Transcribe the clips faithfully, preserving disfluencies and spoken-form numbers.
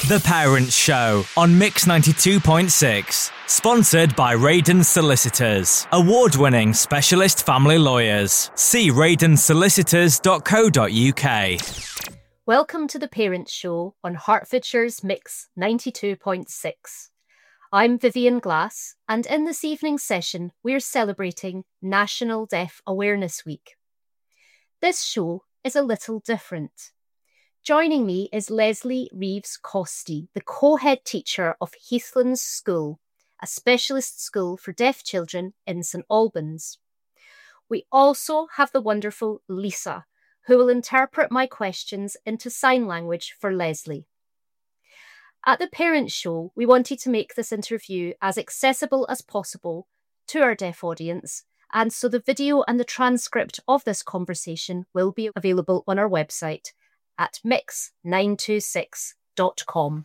The Parents Show on Mix ninety-two point six. Sponsored by Radon Solicitors. Award-winning specialist family lawyers. See radon solicitors dot co dot uk. Welcome to The Parents Show on Hertfordshire's Mix ninety-two point six. I'm Vivian Glass, and in this evening's session, we're celebrating National Deaf Awareness Week. This show is a little different. Joining me is Lesley Reeves-Costy, the co-head teacher of Heathlands School, a specialist school for deaf children in St Albans. We also have the wonderful Lisa, who will interpret my questions into sign language for Lesley. At the Parents Show, we wanted to make this interview as accessible as possible to our deaf audience, and so the video and the transcript of this conversation will be available on our website at mix nine two six dot com.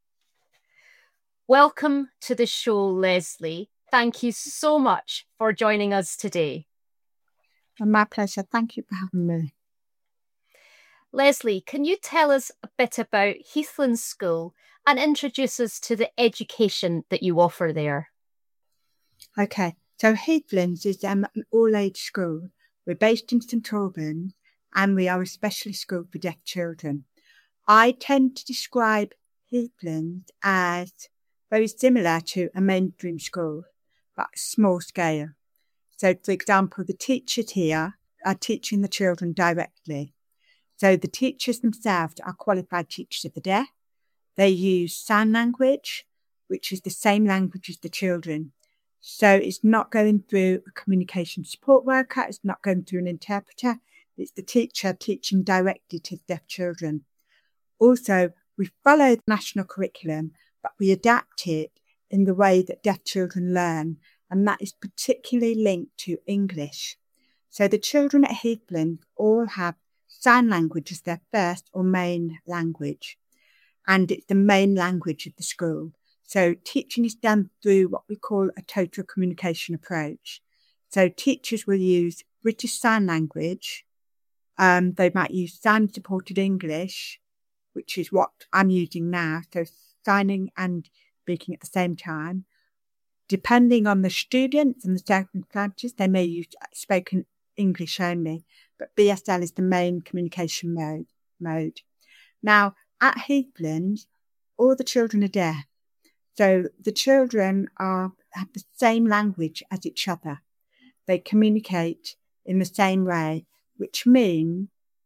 Welcome to the show, Lesley. Thank you so much for joining us today. My pleasure. Thank you for having me. Lesley, can you tell us a bit about Heathlands School and introduce us to the education that you offer there? Okay, so Heathlands is um, an all-age school. We're based in St Albans, and we are a specialist school for deaf children. I tend to describe Heathlands as very similar to a mainstream school, but small scale. So, for example, the teachers here are teaching the children directly. So the teachers themselves are qualified teachers of the deaf. They use sign language, which is the same language as the children. So it's not going through a communication support worker, it's not going through an interpreter. It's the teacher teaching directly to deaf children. Also, we follow the national curriculum, but we adapt it in the way that deaf children learn, and that is particularly linked to English. So the children at Heathlands all have sign language as their first or main language, and it's the main language of the school. So teaching is done through what we call a total communication approach. So teachers will use British Sign Language. Um, they might use sign-supported English, which is what I'm using now, so signing and speaking at the same time. Depending on the students and the circumstances, they may use spoken English only, but B S L is the main communication mode. mode. Now, at Heathlands, all the children are deaf, so the children are have the same language as each other. They communicate in the same way, which means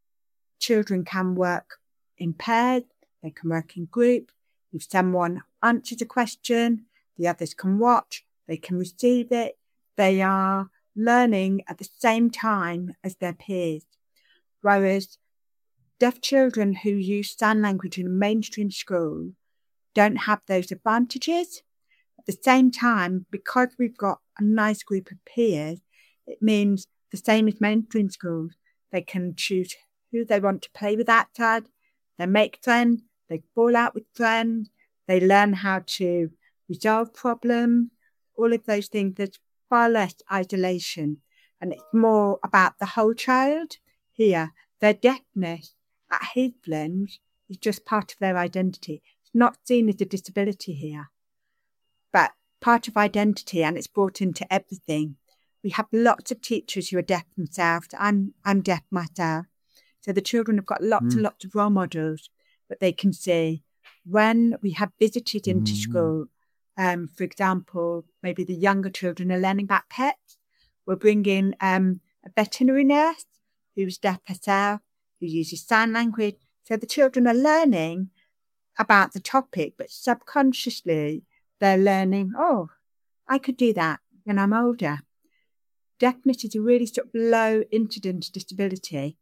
children can work in pairs, they can work in groups. If someone answers a question, the others can watch, they can receive it. They are learning at the same time as their peers. Whereas deaf children who use sign language in a mainstream school don't have those advantages. At the same time, because we've got a nice group of peers, it means the same as mainstream schools. They can choose who they want to play with outside. They make friends. They fall out with friends. They learn how to resolve problems. All of those things. There's far less isolation. And it's more about the whole child. Here, their deafness at Heathlands is just part of their identity. It's not seen as a disability here, but part of identity, and it's brought into everything. We have lots of teachers who are deaf themselves. I'm I'm deaf myself. So the children have got lots mm. and lots of role models that they can see. When we have visited into mm. school, um, for example, maybe the younger children are learning about pets. We'll bring in um, a veterinary nurse who's deaf herself, who uses sign language. So the children are learning about the topic, but subconsciously they're learning, oh, I could do that when I'm older. Deafness is a really sort of low incidence disability.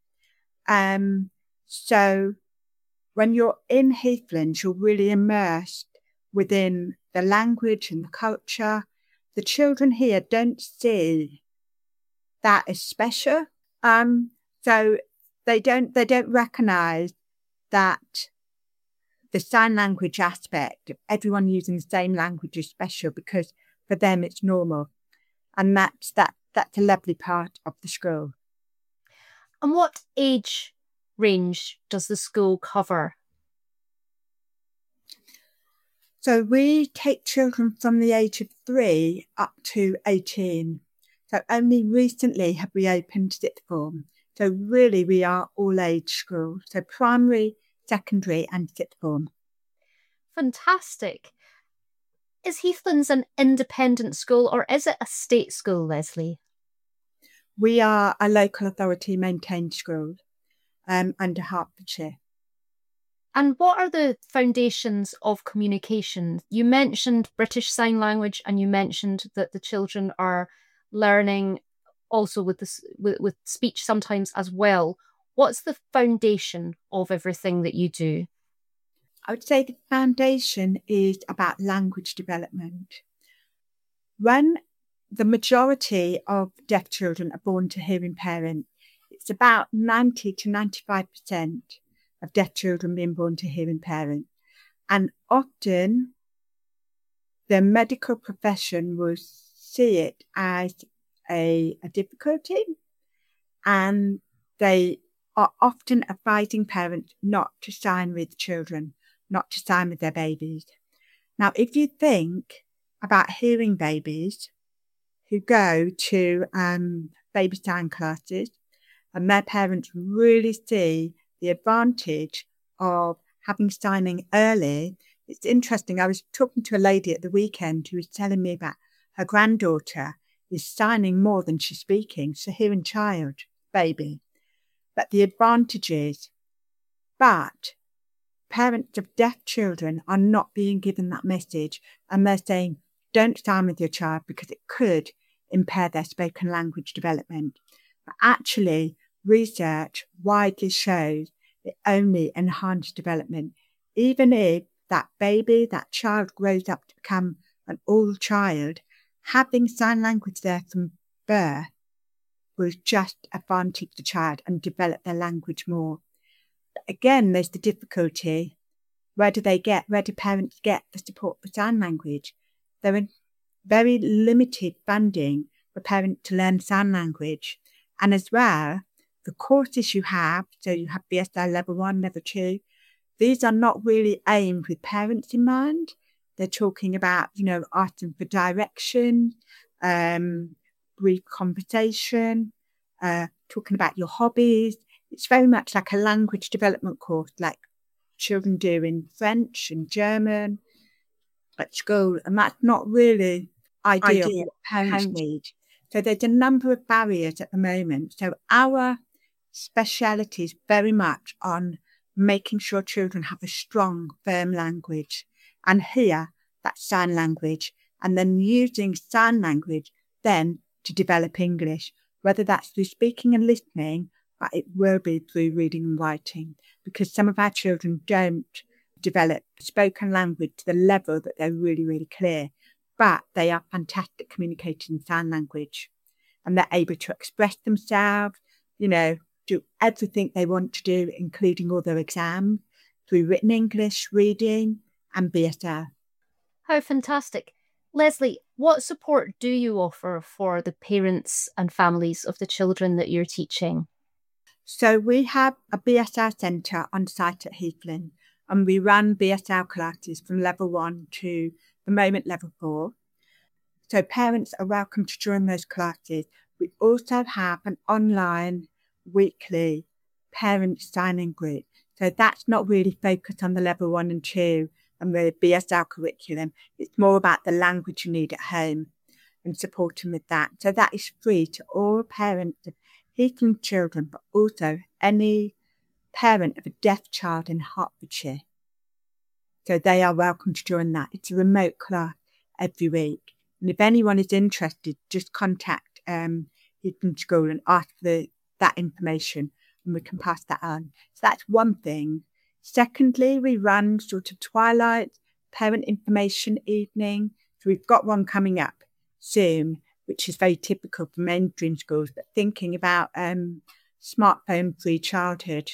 Um, so when you're in Heathlands, you're really immersed within the language and the culture. The children here don't see that as special. Um, so they don't they don't recognise that the sign language aspect of everyone using the same language is special, because for them it's normal. And that's that that's a lovely part of the school. And what age range does the school cover? So we take children from the age of three up to eighteen. So only recently have we opened sixth form. So really we are all age school. So primary, secondary and sixth form. Fantastic. Is Heathlands an independent school or is it a state school, Leslie? We are a local authority maintained school um, under Hertfordshire. And what are the foundations of communication? You mentioned British Sign Language and you mentioned that the children are learning also with, this, with, with speech sometimes as well. What's the foundation of everything that you do? I would say the foundation is about language development. When the majority of deaf children are born to hearing parents, it's about ninety to ninety-five percent of deaf children being born to hearing parents. And often the medical profession will see it as a, a difficulty, and they are often advising parents not to sign with children, not to sign with their babies. Now, if you think about hearing babies who go to um, baby sign classes and their parents really see the advantage of having signing early, it's interesting. I was talking to a lady at the weekend who was telling me about her granddaughter is signing more than she's speaking. She's a hearing child, baby. But the advantages, but parents of deaf children are not being given that message, and they're saying, don't sign with your child because it could impair their spoken language development. But actually, research widely shows it only enhances development. Even if that baby, that child grows up to become an old child, having sign language there from birth will just advantage the child and develop their language more. Again, there's the difficulty. Where do they get, where do parents get the support for sign language? There are very limited funding for parents to learn sign language. And as well, the courses you have, so you have B S L level one, level two, these are not really aimed with parents in mind. They're talking about, you know, asking for direction, um, brief conversation, uh, talking about your hobbies. It's very much like a language development course, like children do in French and German at school. And that's not really ideal for what parents need. So there's a number of barriers at the moment. So our speciality is very much on making sure children have a strong, firm language. And here, that's sign language. And then using sign language then to develop English, whether that's through speaking and listening, but it will be through reading and writing, because some of our children don't develop spoken language to the level that they're really, really clear, but they are fantastic communicating sign language, and they're able to express themselves, you know, do everything they want to do, including all their exams, through written English, reading, and B S L. How fantastic. Leslie, what support do you offer for the parents and families of the children that you're teaching? So we have a B S L centre on site at Heathland, and we run B S L classes from level one to the moment level four. So parents are welcome to join those classes. We also have an online weekly parent signing group. So that's not really focused on the level one and two and the B S L curriculum. It's more about the language you need at home and supporting with that. So that is free to all parents of Heathland children, but also any parent of a deaf child in Hertfordshire. So they are welcome to join that. It's a remote class every week. And if anyone is interested, just contact um, Heathland School and ask for that information, and we can pass that on. So that's one thing. Secondly, we run sort of twilight parent information evening. So we've got one coming up soon, which is very typical for mainstream schools, but thinking about um, smartphone-free childhood.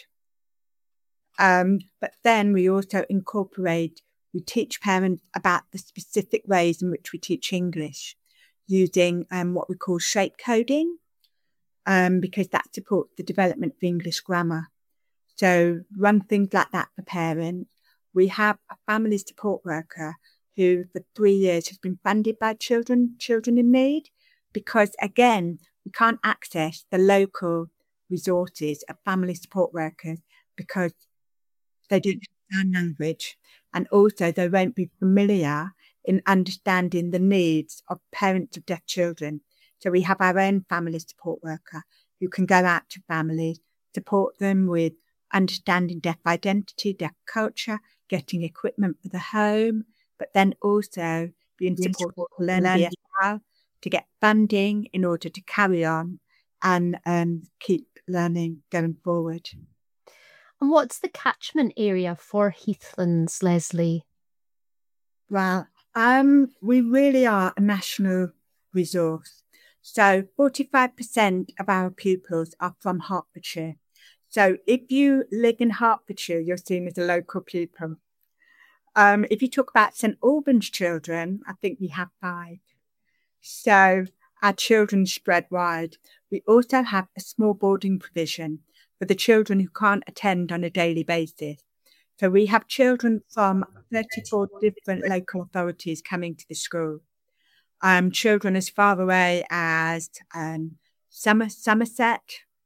Um, but then we also incorporate, we teach parents about the specific ways in which we teach English using um, what we call shape coding, um, because that supports the development of English grammar. So run things like that for parents. We have a family support worker who for three years has been funded by children, children in need, because again, we can't access the local resources of family support workers because they don't understand language, and also they won't be familiar in understanding the needs of parents of deaf children. So we have our own family support worker who can go out to families, support them with understanding deaf identity, deaf culture, getting equipment for the home, but then also being supported to learn B S L, to get funding in order to carry on and um, keep learning going forward. And what's the catchment area for Heathlands, Leslie? Well, um, we really are a national resource. So forty-five percent of our pupils are from Hertfordshire. So if you live in Hertfordshire, you're seen as a local pupil. Um, if you talk about St Albans children, I think we have five. So our children spread wide. We also have a small boarding provision for the children who can't attend on a daily basis. So we have children from thirty-four different local authorities coming to the school. Um, children as far away as um, Somer- Somerset,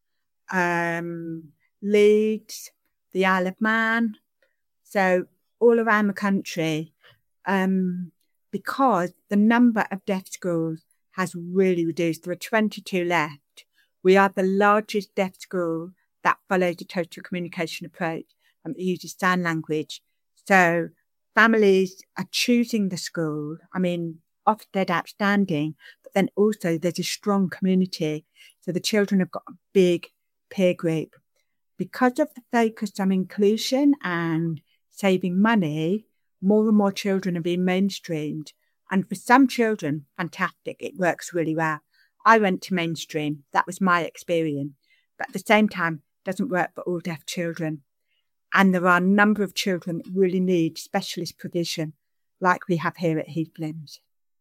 um, Leeds, the Isle of Man. So all around the country, um, because the number of deaf schools has really reduced. There are twenty-two left. We are the largest deaf school that follows a total communication approach and uses sign language. So families are choosing the school. I mean, Ofsted outstanding, but then also there's a strong community. So the children have got a big peer group. Because of the focus on inclusion and saving money, more and more children are being mainstreamed. And for some children, fantastic, it works really well. I went to mainstream. That was my experience. But at the same time, it doesn't work for all deaf children. And there are a number of children that really need specialist provision, like we have here at Heathlands.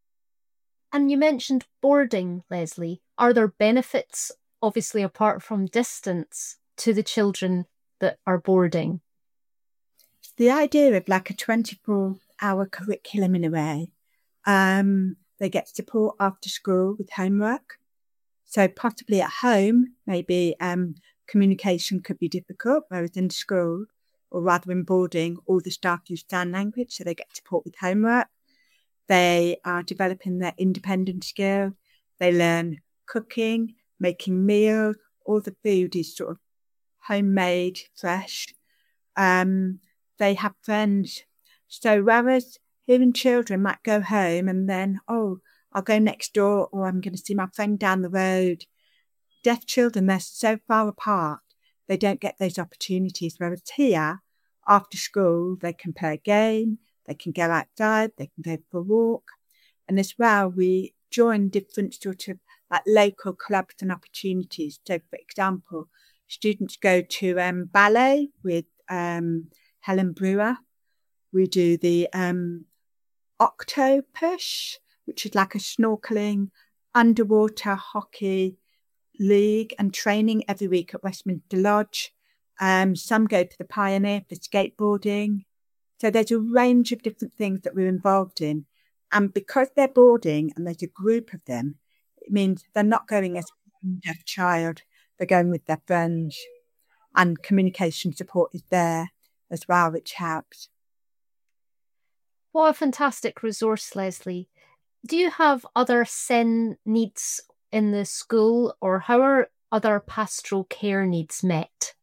And you mentioned boarding, Leslie. Are there benefits, obviously apart from distance, to the children that are boarding? The idea of like a twenty-four hour curriculum in a way. Um, they get support after school with homework. So possibly at home, maybe um, communication could be difficult, whereas in school, or rather in boarding, all the staff use sign language, so they get support with homework. They are developing their independent skills. They learn cooking, making meals. All the food is sort of homemade, fresh. Um, they have friends. So whereas hearing children might go home and then, oh, I'll go next door or I'm going to see my friend down the road. Deaf children, they're so far apart, they don't get those opportunities. Whereas here, after school, they can play a game, they can go outside, they can go for a walk. And as well, we join different sort of like local clubs and opportunities. So, for example, students go to um, ballet with um, Helen Brewer. We do the um, Octopush, which is like a snorkeling underwater hockey league and training every week at Westminster Lodge. Um, some go to the Pioneer for skateboarding. So there's a range of different things that we're involved in. And because they're boarding and there's a group of them, it means they're not going as a deaf child. They're going with their friends. And communication support is there as well, which helps. What a fantastic resource, Leslie. Do you have other S E N needs in the school, or how are other pastoral care needs met?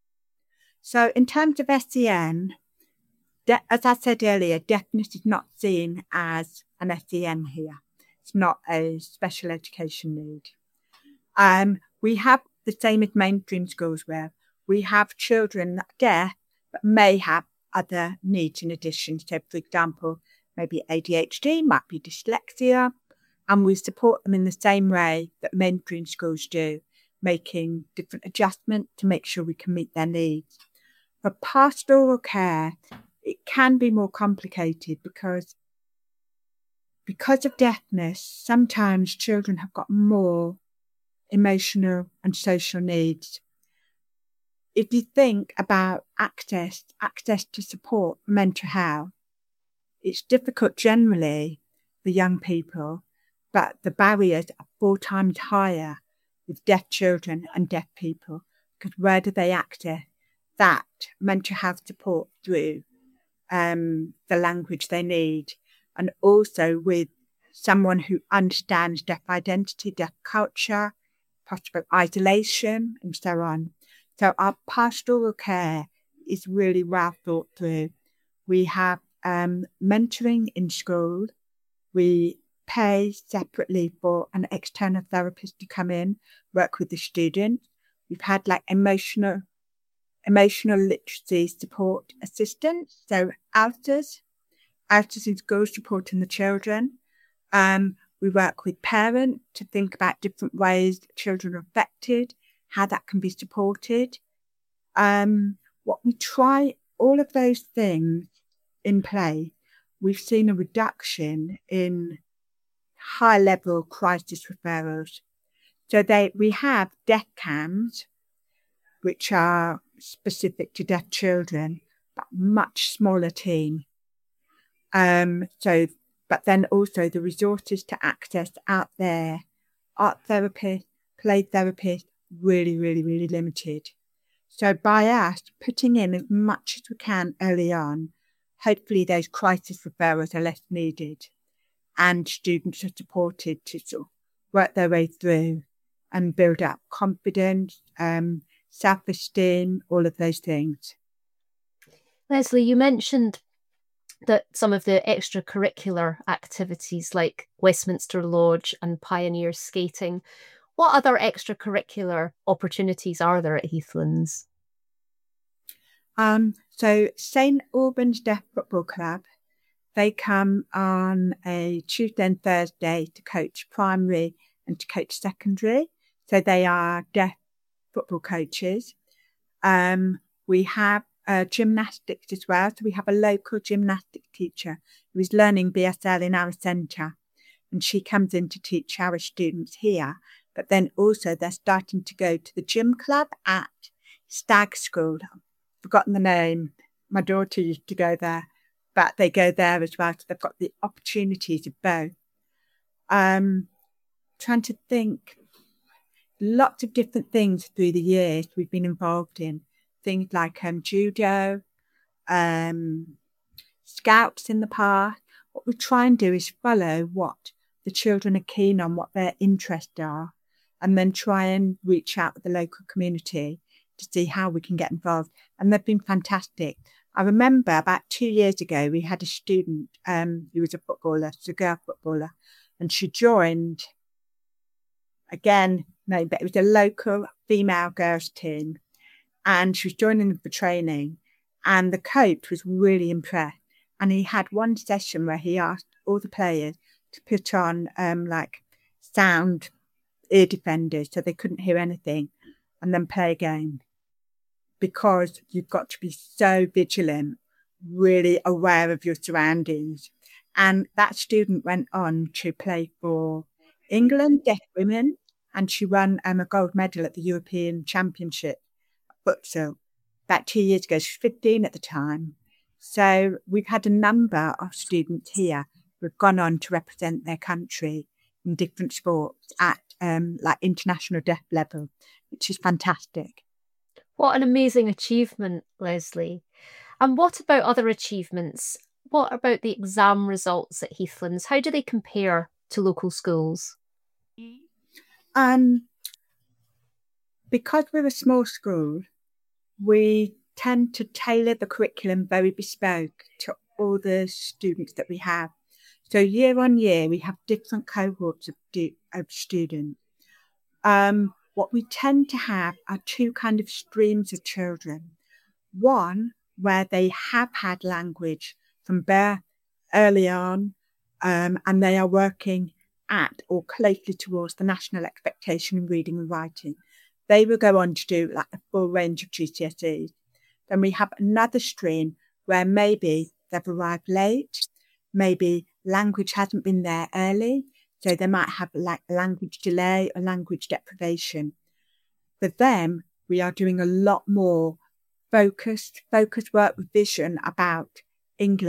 So in terms of S E N, de- as I said earlier, deafness is not seen as an S E N here. It's not a special education need. Um, we have the same as mainstream schools where we have children that are deaf but may have other needs in addition. So, for example, maybe A D H D, might be dyslexia, and we support them in the same way that mainstream schools do, making different adjustments to make sure we can meet their needs. For pastoral care, it can be more complicated because, because of deafness, sometimes children have got more emotional and social needs. If you think about access, access to support, mental health, It's difficult generally for young people, but the barriers are four times higher with deaf children and deaf people, because where do they access that mental health support through um, the language they need, and also with someone who understands deaf identity, deaf culture, possible isolation, and so on. So our pastoral care is really well thought through. We have um, mentoring in school. We pay separately for an external therapist to come in, work with the students. We've had like emotional emotional literacy support assistants, so ALTAs, ALTAs in school supporting the children. Um, we work with parents to think about different ways children are affected, how that can be supported. Um, what we try, all of those things in play, we've seen a reduction in high-level crisis referrals. So they we have deaf cams, which are specific to deaf children, but much smaller team. Um, so, but then also the resources to access out there, art therapist, play therapist, really, really, really limited. So by us putting in as much as we can early on, hopefully those crisis referrals are less needed and students are supported to sort of work their way through and build up confidence, um, self-esteem, all of those things. Leslie, you mentioned that some of the extracurricular activities like Westminster Lodge and Pioneer Skating, what other extracurricular opportunities are there at Heathlands? Um, so Saint Albans Deaf Football Club, they come on a Tuesday and Thursday to coach primary and to coach secondary. So they are deaf football coaches. Um, we have uh, gymnastics as well. So we have a local gymnastics teacher who is learning B S L in our centre, and she comes in to teach our students here. But then also they're starting to go to the gym club at Stag School. I've forgotten the name. My daughter used to go there, but they go there as well. So they've got the opportunities of both. Um, trying to think. Lots of different things through the years we've been involved in. Things like um, judo, um, scouts in the past. What we try and do is follow what the children are keen on, what their interests are, and then try and reach out with the local community to see how we can get involved. And they've been fantastic. I remember about two years ago, we had a student um, who was a footballer, a girl footballer, and she joined, again, no, but it was a local female girls team, and she was joining them for training, and the coach was really impressed. And he had one session where he asked all the players to put on um, like sound ear defenders so they couldn't hear anything, and then play a game. Because you've got to be so vigilant, really aware of your surroundings. And that student went on to play for England, deaf women, and she won um, a gold medal at the European Championship futsal about two years ago. She was fifteen at the time. So we've had a number of students here who have gone on to represent their country in different sports at um, like international deaf level, which is fantastic. What an amazing achievement, Leslie. And what about other achievements? What about the exam results at Heathlands? How do they compare to local schools? Um, because we're a small school, we tend to tailor the curriculum very bespoke to all the students that we have. So year on year, we have different cohorts of, du- of students. Um, what we tend to have are two kind of streams of children. One, where they have had language from birth early on, um, and they are working at or closely towards the national expectation in reading and writing. They will go on to do like a full range of G C S Es. Then we have another stream where maybe they've arrived late, maybe language hasn't been there early, so they might have like language delay or language deprivation. For them, we are doing a lot more focused, focused work with vision about English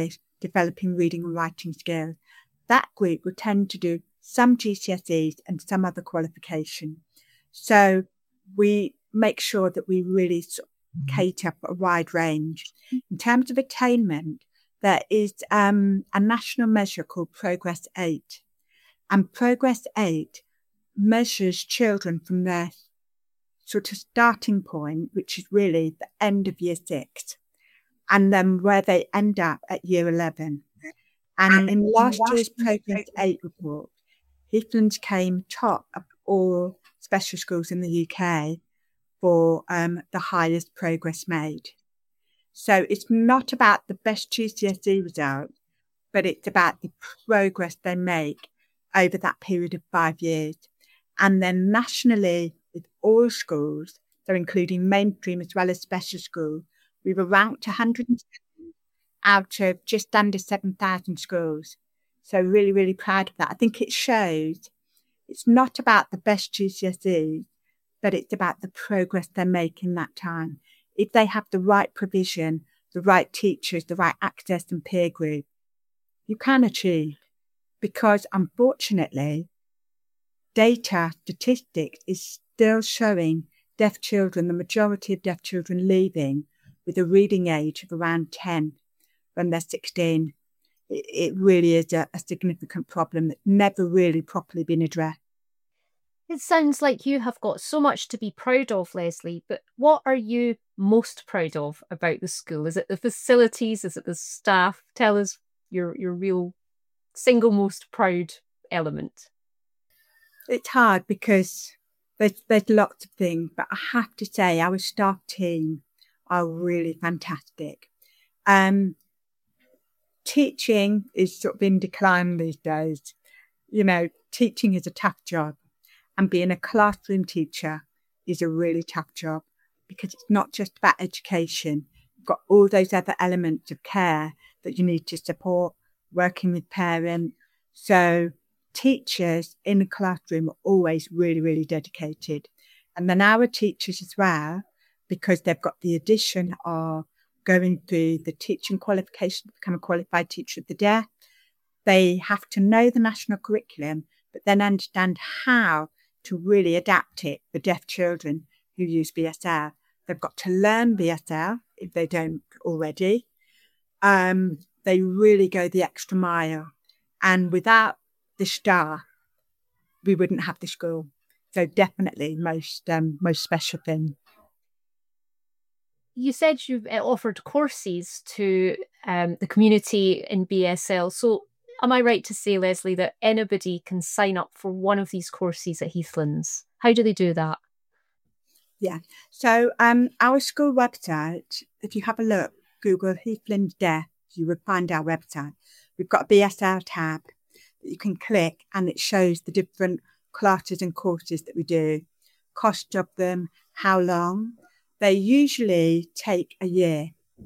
developing reading and writing skills. That group will tend to do some G C S Es and some other qualification. So we make sure that we really sort of cater for a wide range. In terms of attainment, there is um, a national measure called Progress eight. And Progress eight measures children from their sort of starting point, which is really the end of year six, and then where they end up at year eleven. And, and in last year's Progress eight report, Heathlands came top of all special schools in the U K for um, the highest progress made. So it's not about the best G C S E result, but it's about the progress they make over that period of five years. And then nationally, with all schools, so including mainstream as well as special schools, we were ranked one hundred seven out of just under seven thousand schools. So really, really proud of that. I think it shows it's not about the best G C S Es, but it's about the progress they make in that time. If they have the right provision, the right teachers, the right access and peer group, you can achieve. Because unfortunately, data, statistics is still showing deaf children, the majority of deaf children leaving with a reading age of around ten when they're sixteen. It, it really is a, a significant problem that's never really properly been addressed. It sounds like you have got so much to be proud of, Leslie, but what are you most proud of about the school? Is it the facilities? Is it the staff? Tell us your, your real single most proud element. It's hard because there's, there's lots of things, but I have to say our staff team are really fantastic. Um, teaching is sort of in decline these days. You know, teaching is a tough job, and being a classroom teacher is a really tough job because it's not just about education. You've got all those other elements of care that you need to support, working with parents. So teachers in the classroom are always really, really dedicated. And then our teachers as well, because they've got the addition of going through the teaching qualification to become a qualified teacher of the deaf. They have to know the national curriculum, but then understand how to really adapt it for deaf children who use B S L. They've got to learn B S L if they don't already. Um, they really go the extra mile. And without the staff, we wouldn't have the school. So definitely most um, most special thing. You said you've offered courses to um, the community in B S L. So am I right to say, Leslie, that anybody can sign up for one of these courses at Heathlands? How do they do that? Yeah. So um, our school website, if you have a look, Google Heathlands Deaf, you will find our website. We've got a B S L tab that you can click and it shows the different classes and courses that we do, cost of them, how long. They usually take a year.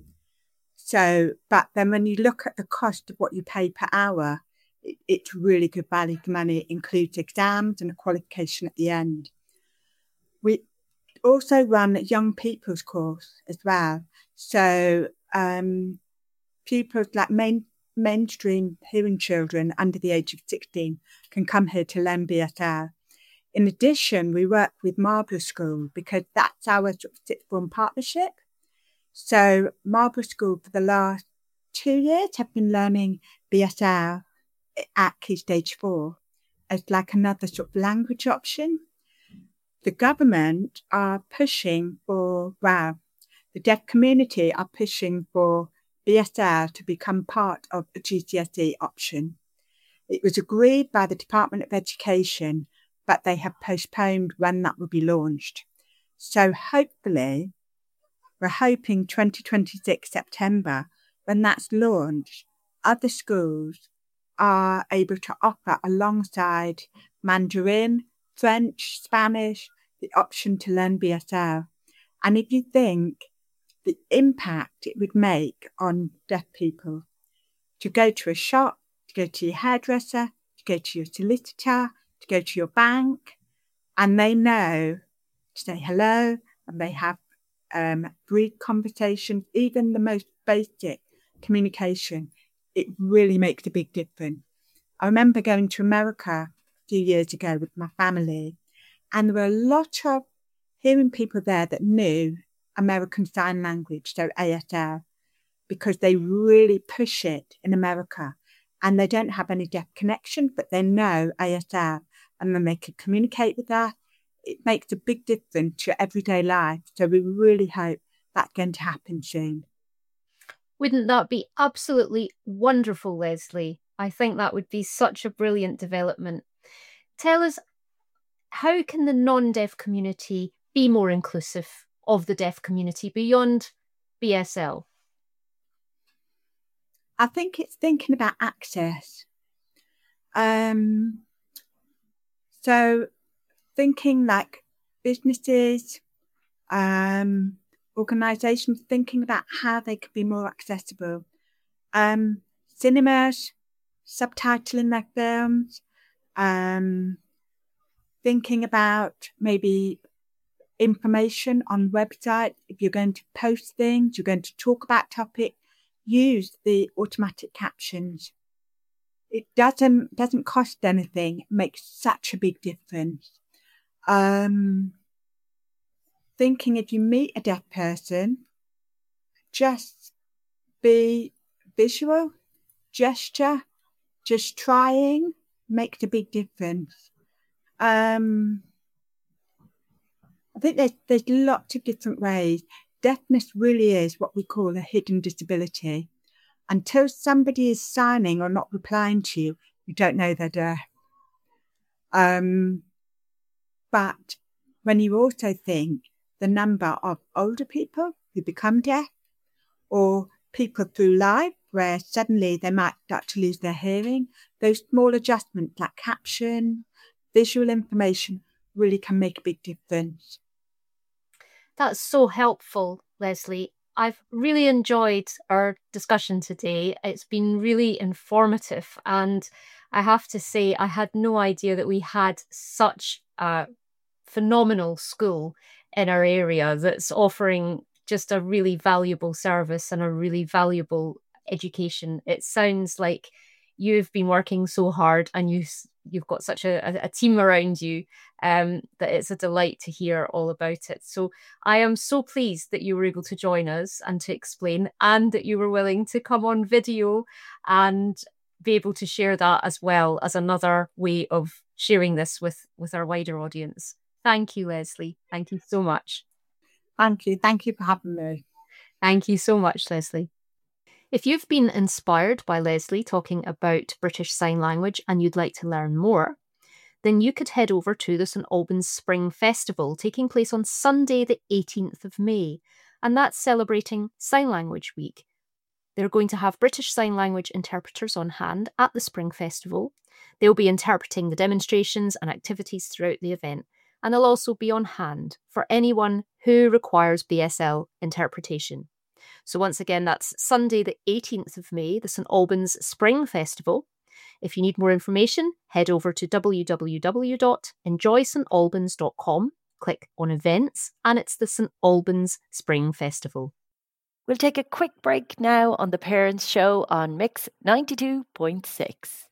So, but then when you look at the cost of what you pay per hour, it, it's really good value for money. It includes exams and a qualification at the end. We also run a young people's course as well. So um, pupils like main, mainstream hearing children under the age of sixteen can come here to learn B S L. In addition, we work with Marlborough School because that's our sort of sixth form partnership. So Marlborough School for the last two years have been learning B S L at Key Stage four as like another sort of language option. The government are pushing for, well, the deaf community are pushing for B S L to become part of a G C S E option. It was agreed by the Department of Education, but they have postponed when that will be launched. So hopefully, we're hoping twenty twenty-six September, when that's launched, other schools are able to offer alongside Mandarin, French, Spanish, the option to learn B S L. And if you think the impact it would make on deaf people, to go to a shop, to go to your hairdresser, to go to your solicitor, to go to your bank, and they know to say hello, and they have um, brief conversations, even the most basic communication it really makes a big difference. I remember going to America a few years ago with my family, and there were a lot of hearing people there that knew American Sign Language, so A S L, because they really push it in America. And they don't have any deaf connection, but they know A S L, and then they can communicate with that. It makes a big difference to your everyday life. So we really hope that's going to happen soon. Wouldn't that be absolutely wonderful, Leslie? I think that would be such a brilliant development. Tell us, how can the non-deaf community be more inclusive of the deaf community beyond B S L? I think it's thinking about access. Um, so thinking like businesses, um, organisations, thinking about how they could be more accessible. Um, cinemas, subtitling their films, um, thinking about maybe information on websites. If you're going to post things, you're going to talk about topics, use the automatic captions. It doesn't doesn't cost anything. It makes such a big difference. Um, thinking if you meet a deaf person, just be visual, gesture, just trying makes a big difference. Um, I think there's there's lots of different ways. Deafness really is what we call a hidden disability. Until somebody is signing or not replying to you, you don't know they're deaf. Um, but when you also think the number of older people who become deaf, or people through life where suddenly they might start to lose their hearing, those small adjustments like caption, visual information really can make a big difference. That's so helpful, Leslie. I've really enjoyed our discussion today. It's been really informative, and I have to say I had no idea that we had such a phenomenal school in our area that's offering just a really valuable service and a really valuable education. It sounds like you've been working so hard and you you've got such a, a team around you um, that it's a delight to hear all about it. So I am so pleased that you were able to join us and to explain, and that you were willing to come on video and be able to share that as well as another way of sharing this with, with our wider audience. Thank you, Leslie. Thank you so much. Thank you. Thank you for having me. Thank you so much, Leslie. If you've been inspired by Leslie talking about British Sign Language and you'd like to learn more, then you could head over to the St Albans Spring Festival taking place on Sunday the eighteenth of May, and that's celebrating Sign Language Week. They're going to have British Sign Language interpreters on hand at the Spring Festival. They'll be interpreting the demonstrations and activities throughout the event, and they'll also be on hand for anyone who requires B S L interpretation. So once again, that's Sunday the eighteenth of May, the St Albans Spring Festival. If you need more information, head over to w w w dot enjoy st albans dot com, click on events, and it's the St Albans Spring Festival. We'll take a quick break now on The Parents Show on Mix ninety-two point six.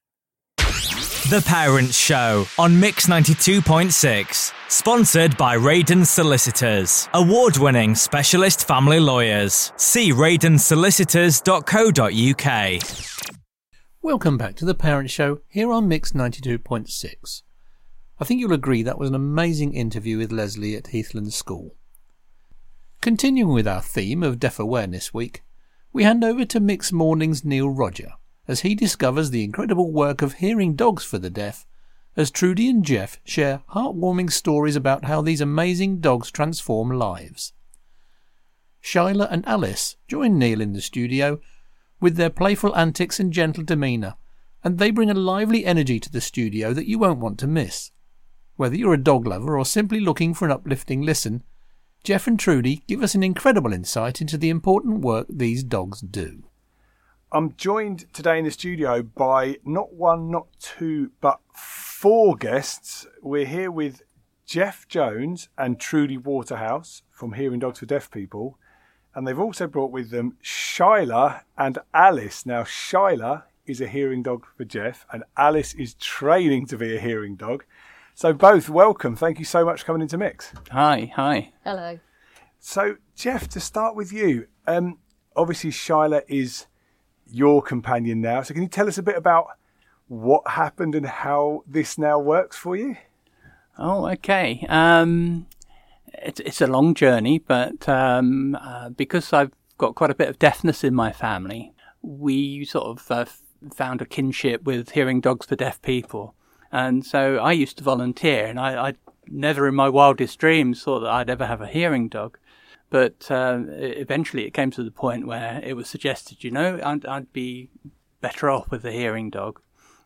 The Parents Show on Mix ninety-two point six. Sponsored by Radon Solicitors. Award-winning specialist family lawyers. See radon solicitors dot co dot u k. Welcome back to The Parents Show here on Mix ninety-two point six. I think you'll agree that was an amazing interview with Leslie at Heathland School. Continuing with our theme of Deaf Awareness Week, we hand over to Mix Morning's Neil Roger as he discovers the incredible work of hearing dogs for the deaf, as Trudy and Jeff share heartwarming stories about how these amazing dogs transform lives. Shyla and Alice join Neil in the studio with their playful antics and gentle demeanour, and they bring a lively energy to the studio that you won't want to miss. Whether you're a dog lover or simply looking for an uplifting listen, Jeff and Trudy give us an incredible insight into the important work these dogs do. I'm joined today in the studio by not one, not two, but four guests. We're here with Jeff Jones and Trudy Waterhouse from Hearing Dogs for Deaf People. and they've also brought with them Shyla and Alice. Now, Shyla is a hearing dog for Jeff, and Alice is training to be a hearing dog. So both, welcome. Thank you so much for coming into Mix. Hi, hi. Hello. So, Jeff, to start with you, um, obviously Shyla is your companion now. So can you tell us a bit about what happened and how this now works for you? Oh, okay. Um, it's, it's a long journey, but um, uh, because I've got quite a bit of deafness in my family, we sort of uh, found a kinship with hearing dogs for deaf people. And so I used to volunteer, and I, I never in my wildest dreams thought that I'd ever have a hearing dog. But uh, eventually it came to the point where it was suggested, you know, I'd, I'd be better off with a hearing dog.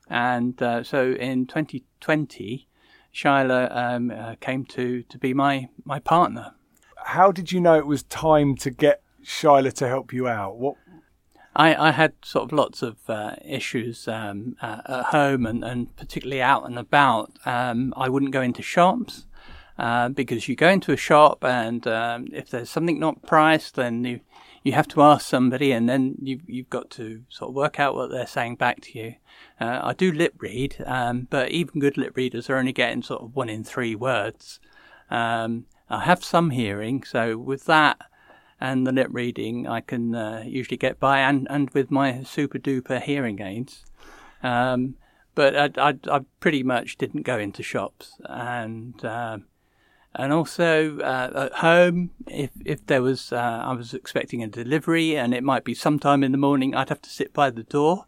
And uh, so in twenty twenty, Shyla um, uh, came to, to be my, my partner. How did you know it was time to get Shyla to help you out? What? I, I had sort of lots of uh, issues um, uh, at home and, and particularly out and about. Um, I wouldn't go into shops uh, because you go into a shop and um, if there's something not priced, then you you have to ask somebody, and then you've, you've got to sort of work out what they're saying back to you. Uh, I do lip read, um, but even good lip readers are only getting sort of one in three words. Um, I have some hearing, so with that and the lip reading, I can uh, usually get by, and, and with my super duper hearing aids. Um, but I, I, I pretty much didn't go into shops, and uh, and also uh, at home, if if there was, uh, I was expecting a delivery, and it might be sometime in the morning, I'd have to sit by the door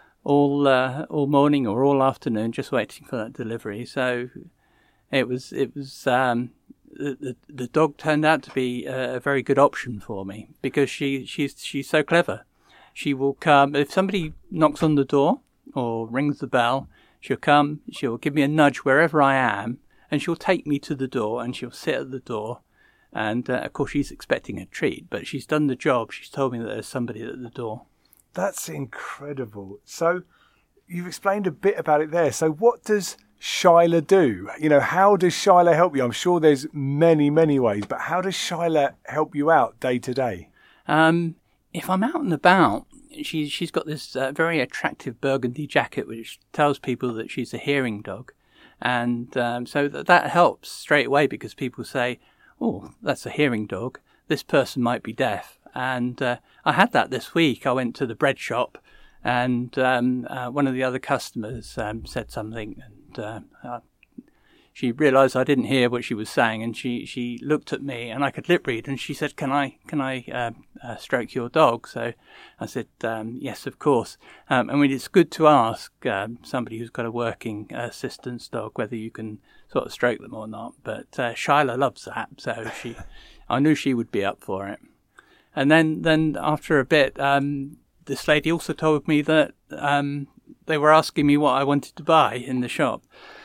all uh, all morning or all afternoon, just waiting for that delivery. So it was it was. Um, The, the the dog turned out to be a very good option for me because she she's she's so clever. She will come if somebody knocks on the door or rings the bell. She'll come. She'll give me a nudge wherever I am, and she'll take me to the door and she'll sit at the door. And uh, of course, she's expecting a treat, but she's done the job. She's told me that there's somebody at the door. That's incredible. So you've explained a bit about it there. So what does Shyla do? You know, how does Shyla help you? I'm sure there's many, many ways, but how does Shyla help you out day to day? Um, if I'm out and about, she's she's got this uh, very attractive burgundy jacket, which tells people that she's a hearing dog, and um, so that that helps straight away because people say, "Oh, that's a hearing dog. This person might be deaf." And uh, I had that this week. I went to the bread shop, and um, uh, one of the other customers um, said something. Uh, uh, she realised I didn't hear what she was saying, and she, she looked at me, and I could lip read, and she said, "Can I can I uh, uh, stroke your dog?" So I said, um, "Yes, of course." Um, I mean, it's good to ask um, somebody who's got a working assistance dog whether you can sort of stroke them or not. But uh, Shyla loves that, so she, I knew she would be up for it. And then then after a bit, um, this lady also told me that um, they were asking me what I wanted to buy in the shop.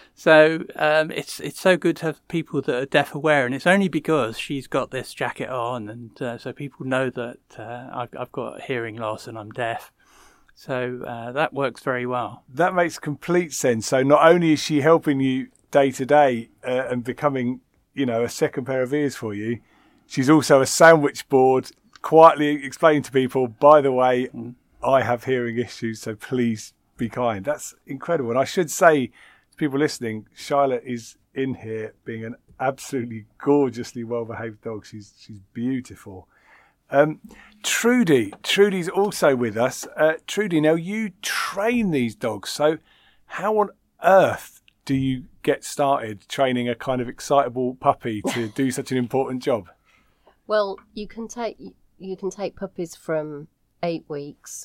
So um, it's it's so good to have people that are deaf aware, and it's only because she's got this jacket on, and uh, so people know that uh, I've, I've got hearing loss and I'm deaf. So uh, that works very well. That makes complete sense. So not only is she helping you day to day uh, and becoming, you know, a second pair of ears for you, she's also a sandwich board, quietly explaining to people, by the way, mm. I have hearing issues, so please be kind. That's incredible. And I should say to people listening, Shyla is in here being an absolutely gorgeously well-behaved dog. She's she's beautiful. Um, Trudy, Trudy's also with us. Uh, Trudy, now you train these dogs, so how on earth do you get started training a kind of excitable puppy to do such an important job? Well, you can take you can take puppies from eight weeks,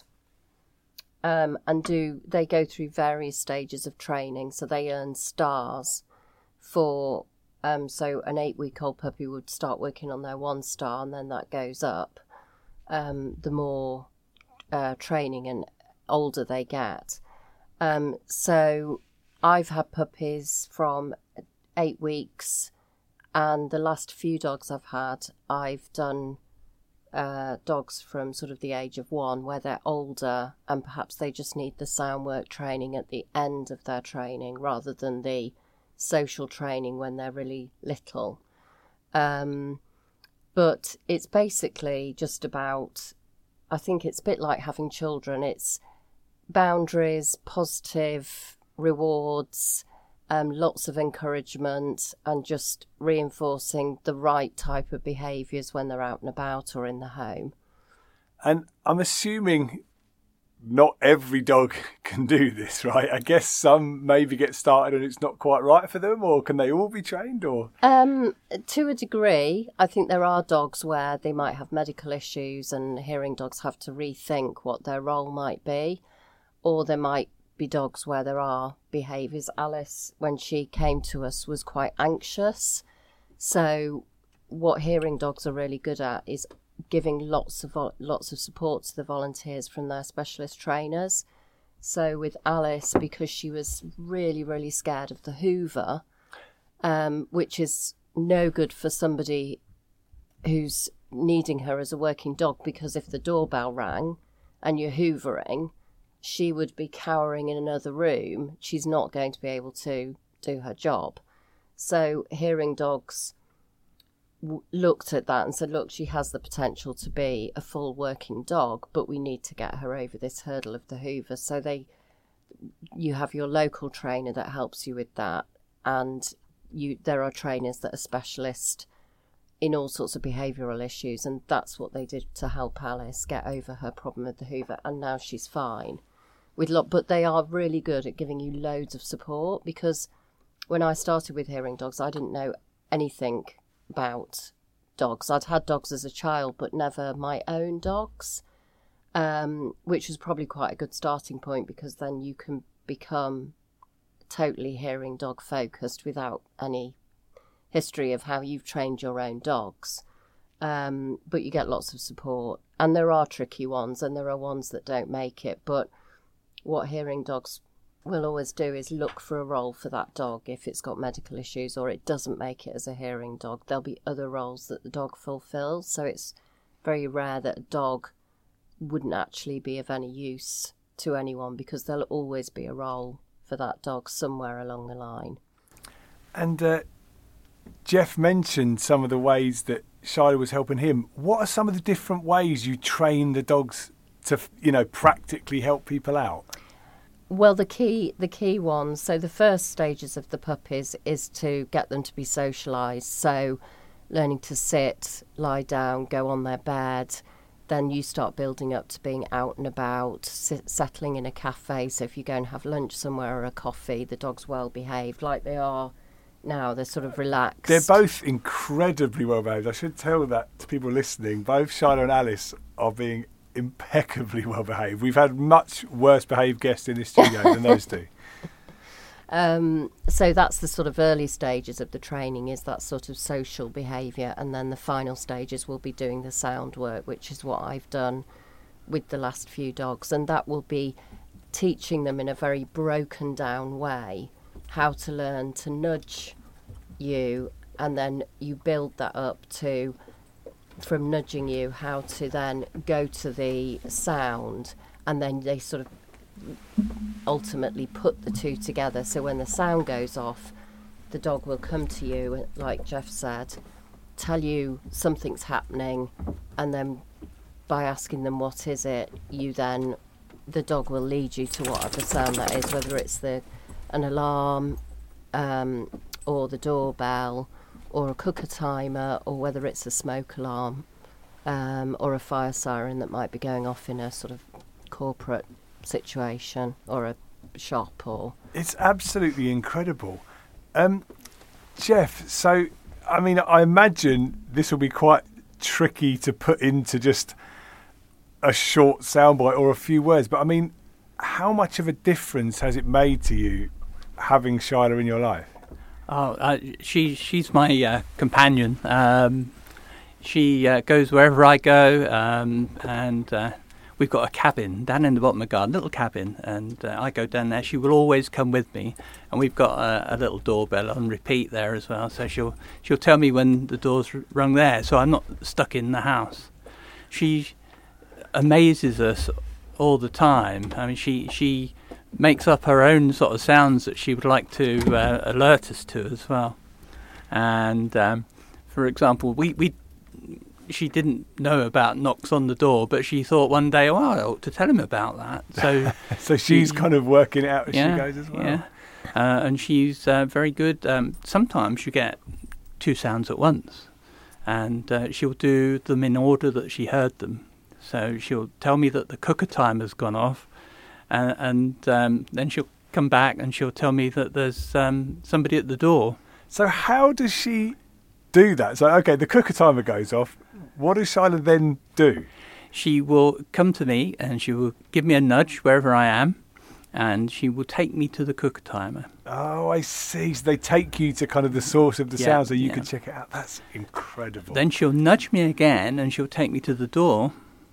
um, and do they go through various stages of training. So they earn stars for. Um, so an eight-week-old puppy would start working on their one star, and then that goes up. Um, the more uh, training and older they get. Um, so I've had puppies from eight weeks, and the last few dogs I've had, I've done uh, dogs from sort of the age of one, where they're older and perhaps they just need the sound work training at the end of their training rather than the social training when they're really little. Um, but it's basically just about, I think it's a bit like having children. It's boundaries, positive rewards, um, lots of encouragement, and just reinforcing the right type of behaviours when they're out and about or in the home. And I'm assuming not every dog can do this, right? I guess some maybe get started and it's not quite right for them, or can they all be trained? Or um, to a degree, I think there are dogs where they might have medical issues and hearing dogs have to rethink what their role might be, or there might be dogs where there are behaviours. Alice, when she came to us, was quite anxious. So what hearing dogs are really good at is giving lots of lots of support to the volunteers from their specialist trainers. So with Alice, because she was really, really scared of the Hoover, um, which is no good for somebody who's needing her as a working dog, because if the doorbell rang and you're hoovering, she would be cowering in another room. She's not going to be able to do her job. So hearing dogs looked at that and said, look, she has the potential to be a full working dog, but we need to get her over this hurdle of the Hoover. So they, you have your local trainer that helps you with that, and you there are trainers that are specialist in all sorts of behavioural issues, and that's what they did to help Alice get over her problem with the Hoover, and now she's fine. With lot, but they are really good at giving you loads of support, because when I started with hearing dogs, I didn't know anything about dogs. I'd had dogs as a child, but never my own dogs, um, which was probably quite a good starting point, because then you can become totally hearing dog focused without any history of how you've trained your own dogs. Um, but you get lots of support, and there are tricky ones and there are ones that don't make it. But what hearing dogs will always do is look for a role for that dog. If it's got medical issues or it doesn't make it as a hearing dog, there'll be other roles that the dog fulfills. So it's very rare that a dog wouldn't actually be of any use to anyone, because there'll always be a role for that dog somewhere along the line. And uh, Jeff mentioned some of the ways that Shiloh was helping him. What are some of the different ways you train the dogs to, you know, practically help people out? Well, the key the key ones, so the first stages of the puppies is to get them to be socialised. So learning to sit, lie down, go on their bed. Then you start building up to being out and about, sit, settling in a cafe. So if you go and have lunch somewhere or a coffee, the dog's well behaved, like they are now. They're sort of relaxed. They're both incredibly well behaved. I should tell that to people listening. Both Shiloh and Alice are being impeccably well behaved. We've had much worse behaved guests in this studio than those two. Um, so that's the sort of early stages of the training, is that sort of social behaviour, and then the final stages will be doing the sound work, which is what I've done with the last few dogs, and that will be teaching them in a very broken down way how to learn to nudge you, and then you build that up to, from nudging you, how to then go to the sound, and then they sort of ultimately put the two together. So when the sound goes off, the dog will come to you, like Jeff said, tell you something's happening, and then by asking them what is it, you then, the dog will lead you to whatever sound that is, whether it's the an alarm um, or the doorbell or a cooker timer, or whether it's a smoke alarm um, or a fire siren that might be going off in a sort of corporate situation or a shop. Or it's absolutely incredible. Um, Jeff, so, I mean, I imagine this will be quite tricky to put into just a short soundbite or a few words, but I mean, how much of a difference has it made to you having Shiloh in your life? Oh, uh, she she's my uh, companion. Um, she uh, goes wherever I go, um, and uh, we've got a cabin down in the bottom of the garden, little cabin, and uh, I go down there. She will always come with me, and we've got a, a little doorbell on repeat there as well. So she'll she'll tell me when the door's rung there, so I'm not stuck in the house. She amazes us all the time. I mean, she she. makes up her own sort of sounds that she would like to uh, alert us to as well. And um, for example, we, we she didn't know about knocks on the door, but she thought one day, oh, I ought to tell him about that. So, so she's she, kind of working it out as yeah, she goes as well. Yeah, uh, and she's uh, very good. Um, sometimes you get two sounds at once, and uh, she'll do them in order that she heard them. So she'll tell me that the cooker timer's gone off, uh, and um, then she'll come back and she'll tell me that there's um, somebody at the door. So how does she do that? So, okay, the cooker timer goes off. What does Shyla then do? She will come to me and she will give me a nudge wherever I am, and she will take me to the cooker timer. Oh, I see. So they take you to kind of the source of the yeah, sound so you yeah. can check it out. That's incredible. Then she'll nudge me again and she'll take me to the door,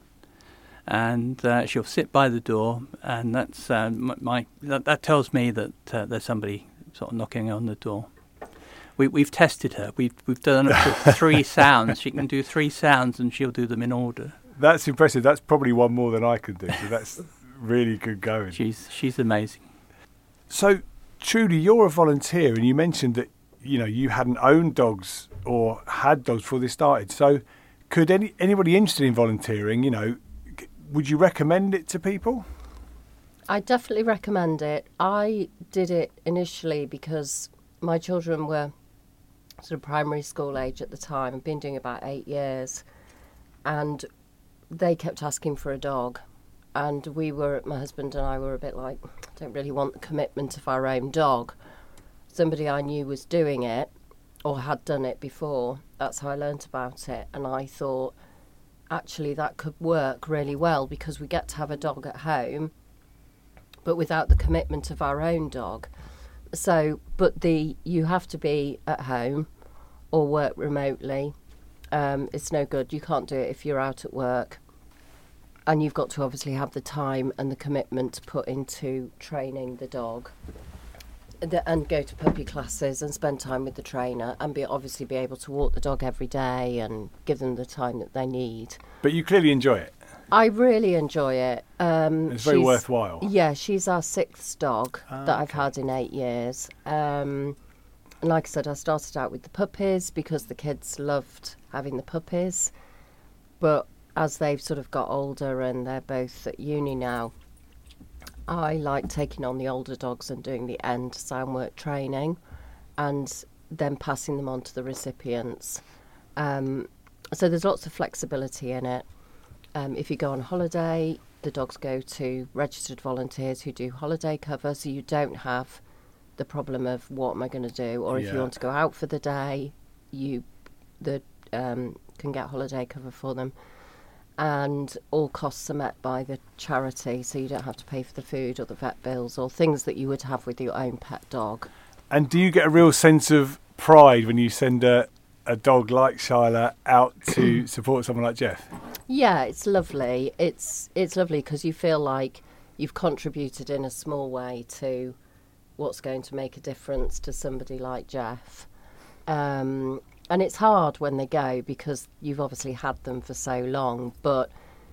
and uh, she'll sit by the door, and that's uh, my, my that, that tells me that uh, there's somebody sort of knocking on the door. We, we've tested her. We've we've done up to three sounds. She can do three sounds, and she'll do them in order. That's impressive. That's probably one more than I could do. So that's really good going. She's she's amazing. So, Trudy, you're a volunteer, and you mentioned that you know you hadn't owned dogs or had dogs before this started. So, could any anybody interested in volunteering, you know, would you recommend it to people? I definitely recommend it. I did it initially because my children were sort of primary school age at the time. I've been doing about eight years, and they kept asking for a dog. And we were, my husband and I were a bit like, don't really want the commitment of our own dog. Somebody I knew was doing it or had done it before. That's how I learnt about it. And I thought, actually, that could work really well because we get to have a dog at home, but without the commitment of our own dog. So, but the you have to be at home or work remotely. Um, it's no good. You can't do it if you're out at work. And you've got to obviously have the time and the commitment to put into training the dog, the, and go to puppy classes and spend time with the trainer, and be obviously be able to walk the dog every day and give them the time that they need. But you clearly enjoy it. I really enjoy it. Um, it's very worthwhile. Yeah, she's our sixth dog ah, that I've okay. had in eight years. Um, and like I said, I started out with the puppies because the kids loved having the puppies. But as they've sort of got older and they're both at uni now, I like taking on the older dogs and doing the end sound work training and then passing them on to the recipients. Um, so there's lots of flexibility in it. Um, if you go on holiday, the dogs go to registered volunteers who do holiday cover, so you don't have the problem of what am I going to do, or if Yeah. you want to go out for the day, you the um, can get holiday cover for them. And all costs are met by the charity, so you don't have to pay for the food or the vet bills or things that you would have with your own pet dog. And do you get a real sense of pride when you send a, a dog like Shyla out to support someone like Jeff? Yeah, it's lovely. It's it's lovely because you feel like you've contributed in a small way to what's going to make a difference to somebody like Jeff. Um, and it's hard when they go because you've obviously had them for so long, but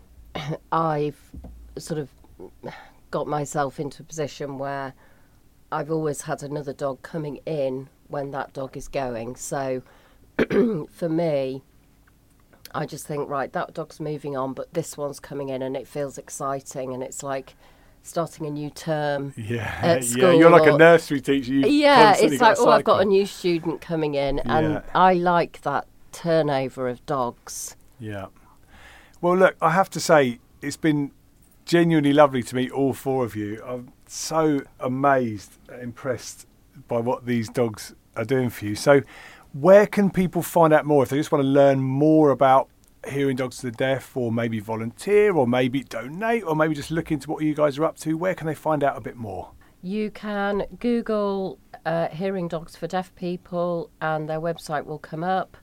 I've sort of got myself into a position where I've always had another dog coming in when that dog is going. So for me, I just think, right, that dog's moving on, but this one's coming in and it feels exciting, and it's like starting a new term yeah, at school. Yeah, you're like or, a nursery teacher. You've yeah, it's like, got oh, I've got a new student coming in, and Yeah. I like that turnover of dogs. Yeah. Well, look, I have to say, it's been genuinely lovely to meet all four of you. I'm so amazed, impressed by what these dogs are doing for you. So where can people find out more if they just want to learn more about Hearing Dogs to the Deaf, or maybe volunteer, or maybe donate, or maybe just look into what you guys are up to? Where can they find out a bit more? You can Google uh, Hearing Dogs for Deaf People and their website will come up.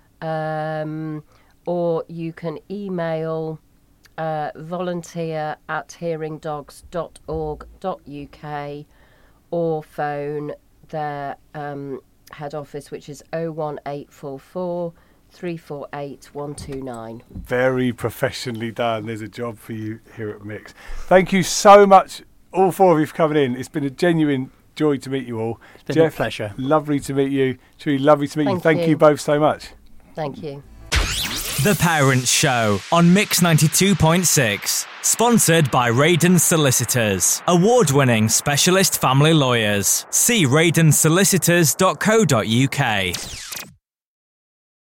Um, or you can email uh, volunteer at hearing dogs dot org dot U K or phone their um, head office, which is oh one eight four four, three four eight, one two nine. Very professionally done. There's a job for you here at Mix. Thank you so much, all four of you, for coming in. It's been a genuine joy to meet you all. It's been Jeff, a pleasure. Lovely to meet you. Truly lovely to meet Thank you. Thank you. you both so much. Thank you. The Parents Show on Mix ninety-two point six. Sponsored by Radon Solicitors, award-winning specialist family lawyers. See radon solicitors dot co dot uk.